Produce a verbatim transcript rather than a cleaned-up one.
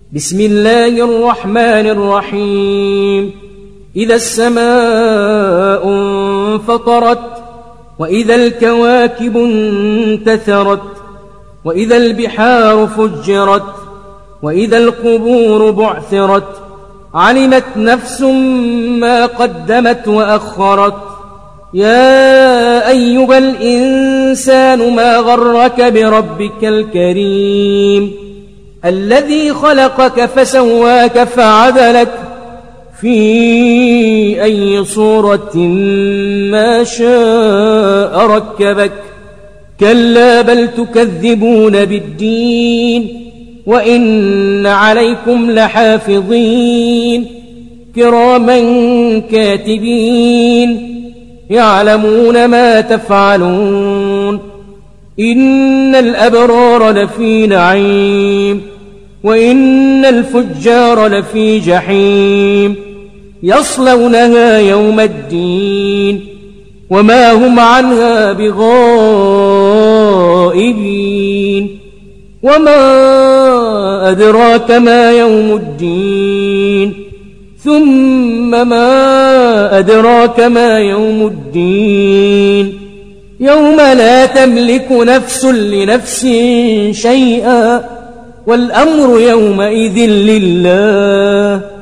بسم الله الرحمن الرحيم. إذا السماء انفطرت، وإذا الكواكب انتثرت، وإذا البحار فجرت، وإذا القبور بعثرت، علمت نفس ما قدمت وأخرت. يا أيها الإنسان ما غرك بربك الكريم الذي خلقك فسواك فعدلك في أي صورة ما شاء ركبك. كلا بل تكذبون بالدين، وإن عليكم لحافظين كراما كاتبين يعلمون ما تفعلون. إن الأبرار لفي نعيم، وإن الفجار لفي جحيم يصلونها يوم الدين وما هم عنها بغائبين. وما أدراك ما يوم الدين، ثم ما أدراك ما يوم الدين. يوم لا تملك نفس لنفس شيئا، والأمر يومئذ لله.